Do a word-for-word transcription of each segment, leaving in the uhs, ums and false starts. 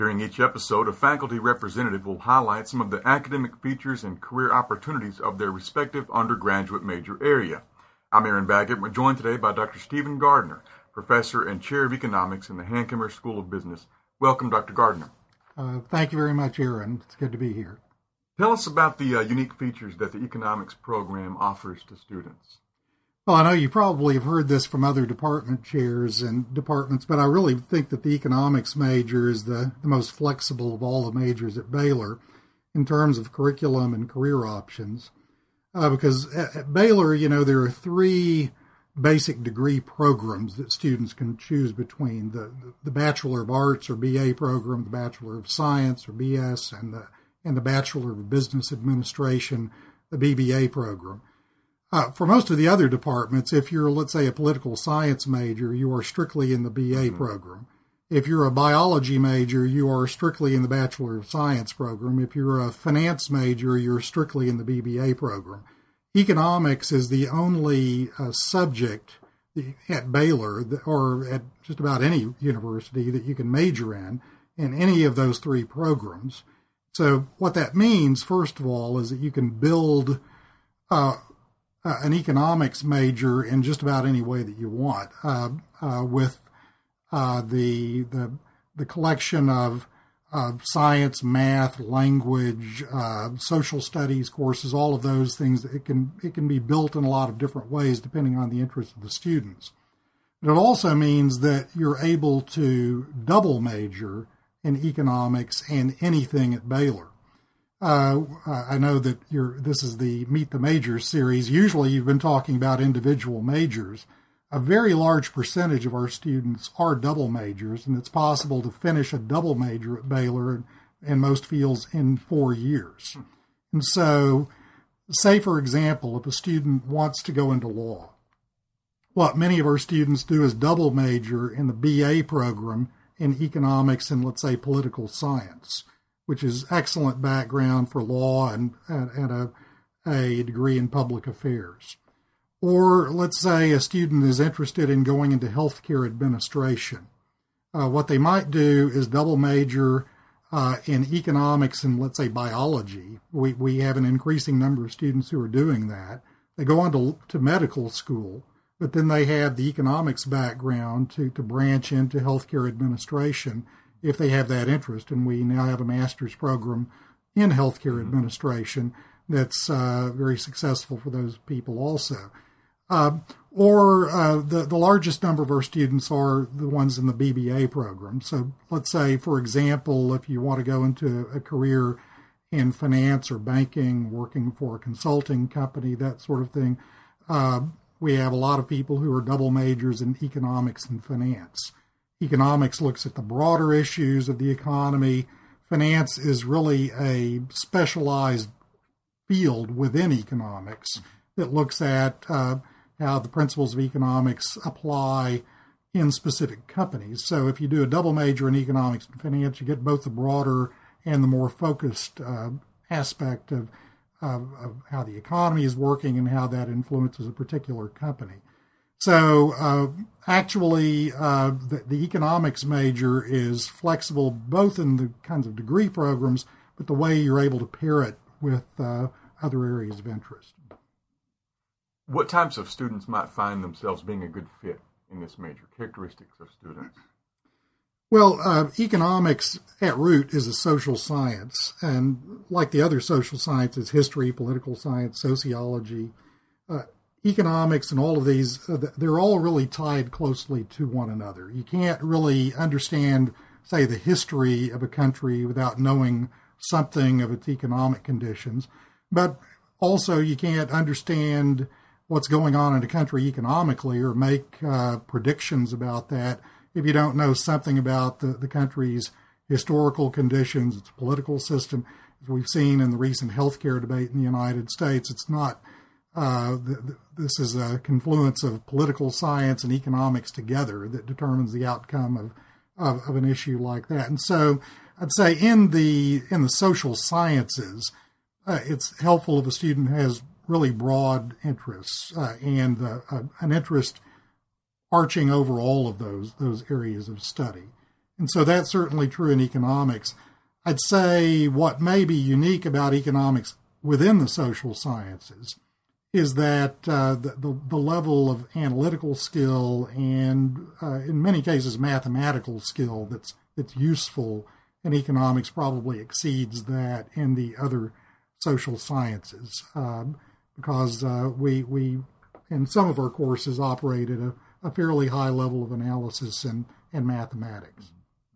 During each episode, a faculty representative will highlight some of the academic features and career opportunities of their respective undergraduate major area. I'm Aaron Baggett. We're joined today by Doctor Stephen Gardner, Professor and Chair of Economics in the Hankamer School of Business. Welcome, Doctor Gardner. Uh, thank you very much, Aaron. It's good to be here. Tell us about the uh, unique features that the economics program offers to students. Well, I know you probably have heard this from other department chairs and departments, but I really think that the economics major is the, the most flexible of all the majors at Baylor in terms of curriculum and career options. Uh, because at, at Baylor, you know, there are three basic degree programs that students can choose between: the, the Bachelor of Arts or B A program, the Bachelor of Science or B S, and the, and the Bachelor of Business Administration, the B B A program. Uh, for most of the other departments, if you're, let's say, a political science major, you are strictly in the B A mm-hmm. program. If you're a biology major, you are strictly in the Bachelor of Science program. If you're a finance major, you're strictly in the B B A program. Economics is the only uh, subject at Baylor, that, or at just about any university, that you can major in, in any of those three programs. So what that means, first of all, is that you can build uh, Uh, an economics major in just about any way that you want, uh, uh, with uh, the the the collection of uh, science, math, language, uh, social studies courses, all of those things. It can it can be built in a lot of different ways depending on the interest of the students. But it also means that you're able to double major in economics and anything at Baylor. Uh, I know that you're, this is the Meet the Majors series. Usually you've been talking about individual majors. A very large percentage of our students are double majors, and it's possible to finish a double major at Baylor in most fields in four years. And so, say, for example, if a student wants to go into law, what many of our students do is double major in the B A program in economics and, let's say, political science, which is excellent background for law and, and, and a, a degree in public affairs. Or let's say a student is interested in going into healthcare administration. Uh, what they might do is double major uh, in economics and, let's say, biology. We, we have an increasing number of students who are doing that. They go on to, to medical school, but then they have the economics background to, to branch into healthcare administration if they have that interest. And we now have a master's program in healthcare mm-hmm. administration that's uh, very successful for those people also. Uh, or uh, the, the largest number of our students are the ones in the B B A program. So let's say, for example, if you want to go into a career in finance or banking, working for a consulting company, that sort of thing, uh, we have a lot of people who are double majors in economics and finance. Economics looks at the broader issues of the economy. Finance is really a specialized field within economics that looks at uh, how the principles of economics apply in specific companies. So if you do a double major in economics and finance, you get both the broader and the more focused uh, aspect of, of, of how the economy is working and how that influences a particular company. So uh, actually, uh, the, the economics major is flexible both in the kinds of degree programs, but the way you're able to pair it with uh, other areas of interest. What types of students might find themselves being a good fit in this major? Characteristics of students? Well, uh, economics at root is a social science, and like the other social sciences, history, political science, sociology, uh, economics and all of these, they're all really tied closely to one another. You can't really understand, say, the history of a country without knowing something of its economic conditions. But also you can't understand what's going on in a country economically or make uh, predictions about that if you don't know something about the, the country's historical conditions, its political system. As we've seen in the recent healthcare debate in the United States, it's not Uh, the, the, this is a confluence of political science and economics together that determines the outcome of, of, of an issue like that. And so I'd say in the in the social sciences, uh, it's helpful if a student has really broad interests uh, and uh, uh, an interest arching over all of those those areas of study. And so that's certainly true in economics. I'd say what may be unique about economics within the social sciences is that uh, the, the, the level of analytical skill and, uh, in many cases, mathematical skill that's that's useful in economics probably exceeds that in the other social sciences, um, because uh, we we in some of our courses operate at a, a fairly high level of analysis and, and mathematics.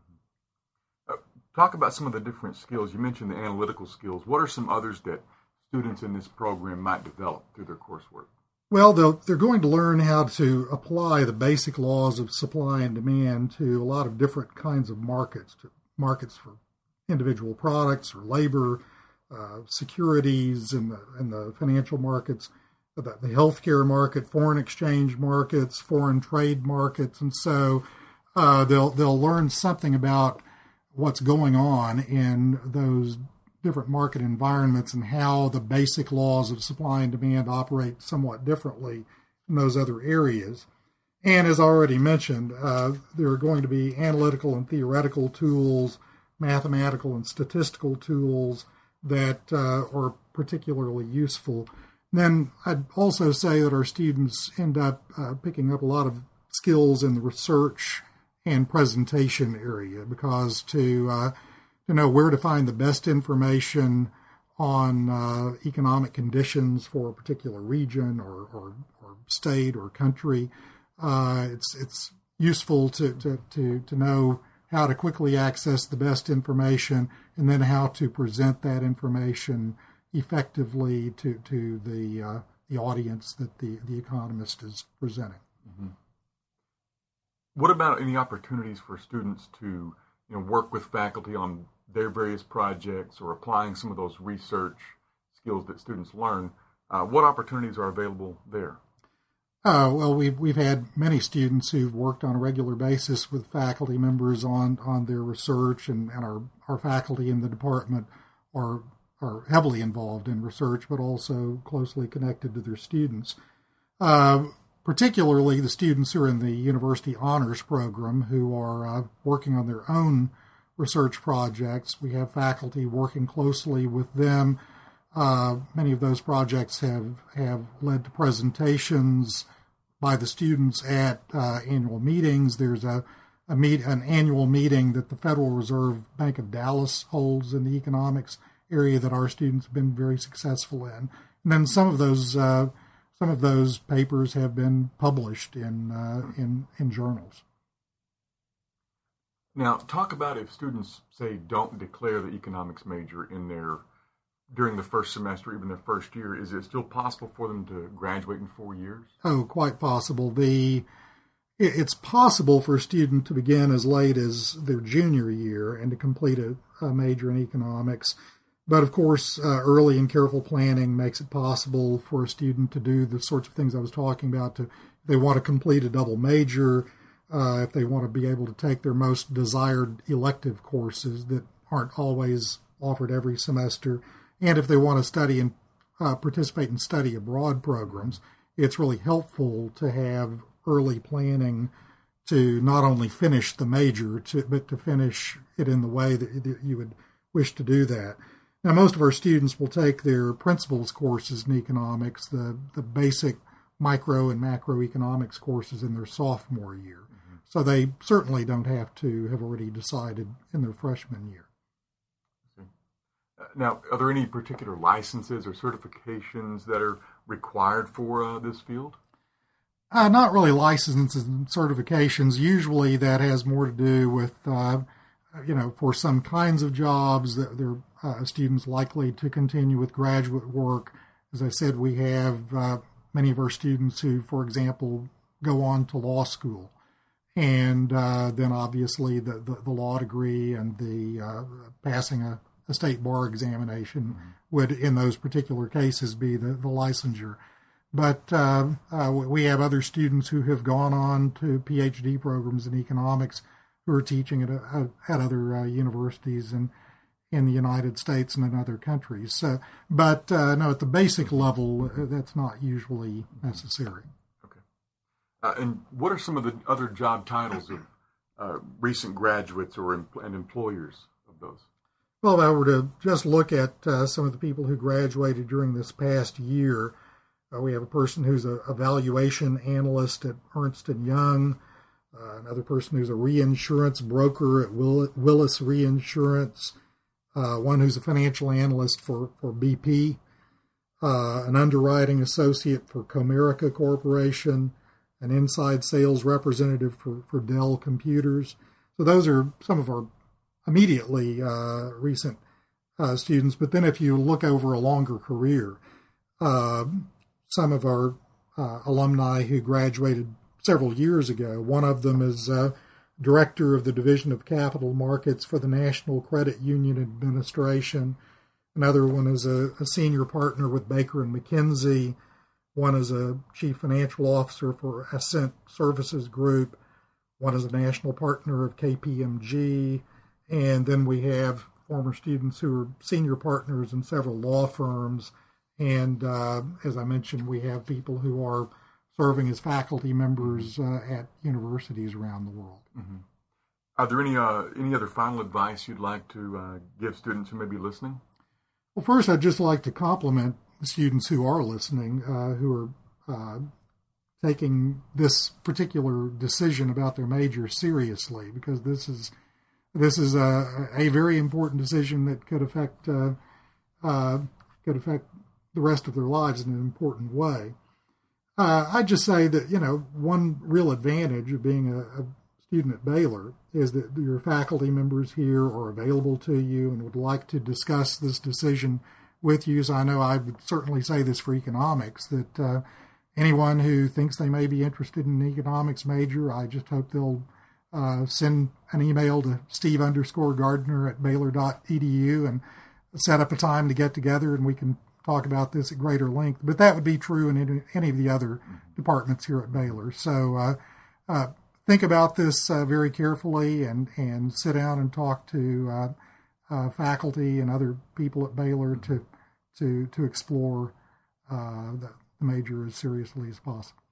Uh, talk about some of the different skills. You mentioned the analytical skills. What are some others that students in this program might develop through their coursework? Well, they're going to learn how to apply the basic laws of supply and demand to a lot of different kinds of markets, to markets for individual products or labor, uh, securities in the, in the financial markets, the, the healthcare market, foreign exchange markets, foreign trade markets. And so uh, they'll, they'll learn something about what's going on in those different market environments and how the basic laws of supply and demand operate somewhat differently in those other areas. And as I already mentioned, uh, there are going to be analytical and theoretical tools, mathematical and statistical tools that uh, are particularly useful. And then I'd also say that our students end up uh, picking up a lot of skills in the research and presentation area, because to uh, to know where to find the best information on uh, economic conditions for a particular region or, or, or state or country, uh, it's it's useful to, to, to, to know how to quickly access the best information and then how to present that information effectively to, to the uh, the audience that the, the economist is presenting. Mm-hmm. What about any opportunities for students to you know, work with faculty on their various projects or applying some of those research skills that students learn? Uh, what opportunities are available there? Uh, well, we've, we've had many students who've worked on a regular basis with faculty members on, on their research, and, and our, our faculty in the department are, are heavily involved in research, but also closely connected to their students. Uh, particularly the students who are in the university honors program who are uh, working on their own research projects. We have faculty working closely with them. Uh, many of those projects have, have led to presentations by the students at uh, annual meetings. There's a, a meet an annual meeting that the Federal Reserve Bank of Dallas holds in the economics area that our students have been very successful in. And then some of those uh, some of those papers have been published in uh, in in journals. Now, talk about if students, say, don't declare the economics major in their during the first semester, even their first year. Is it still possible for them to graduate in four years? Oh, quite possible. The it's possible for a student to begin as late as their junior year and to complete a, a major in economics. But of course, uh, early and careful planning makes it possible for a student to do the sorts of things I was talking about. To, if they want to complete a double major, uh, if they want to be able to take their most desired elective courses that aren't always offered every semester, and if they want to study and uh, participate in study abroad programs, it's really helpful to have early planning to not only finish the major, to, but to finish it in the way that, that you would wish to do that. Now, most of our students will take their principles courses in economics, the, the basic micro and macroeconomics courses in their sophomore year. Mm-hmm. So they certainly don't have to have already decided in their freshman year. Now, are there any particular licenses or certifications that are required for uh, this field? Uh, not really licenses and certifications. Usually that has more to do with, uh, you know, for some kinds of jobs that they're uh, students likely to continue with graduate work. As I said, we have uh, many of our students who, for example, go on to law school. And uh, then obviously the, the, the law degree and the uh, passing a a state bar examination mm-hmm. would, in those particular cases, be the, the licensure. But uh, uh, we have other students who have gone on to P H D programs in economics who are teaching at, a, at other uh, universities in, in the United States and in other countries. So, but uh, no, at the basic level, that's not usually necessary. Okay. Uh, and what are some of the other job titles of uh, recent graduates or em- and employers of those? Well, if I were to just look at uh, some of the people who graduated during this past year, uh, we have a person who's a, a valuation analyst at Ernst and Young, uh, another person who's a reinsurance broker at Will- Willis Reinsurance, uh, one who's a financial analyst for, for B P, uh, an underwriting associate for Comerica Corporation, an inside sales representative for, for Dell Computers. So those are some of our immediately uh, recent uh, students. But then if you look over a longer career, uh, some of our uh, alumni who graduated several years ago, one of them is uh, director of the Division of Capital Markets for the National Credit Union Administration. Another one is a, a senior partner with Baker and McKenzie. One is a chief financial officer for Ascent Services Group. One is a national partner of K P M G. And then we have former students who are senior partners in several law firms. And uh, as I mentioned, we have people who are serving as faculty members uh, at universities around the world. Mm-hmm. Are there any uh, any other final advice you'd like to uh, give students who may be listening? Well, first, I'd just like to compliment the students who are listening, uh, who are uh, taking this particular decision about their major seriously, because this is This is a, a very important decision that could affect uh, uh, could affect the rest of their lives in an important way. Uh, I'd just say that, you know, one real advantage of being a, a student at Baylor is that your faculty members here are available to you and would like to discuss this decision with you. So I know I would certainly say this for economics, that uh, anyone who thinks they may be interested in an economics major, I just hope they'll Uh, send an email to Steve underscore Gardner at Baylor dot E D U and set up a time to get together and we can talk about this at greater length. But that would be true in any, any of the other departments here at Baylor. So uh, uh, think about this uh, very carefully and, and sit down and talk to uh, uh, faculty and other people at Baylor to to to explore uh, the major as seriously as possible.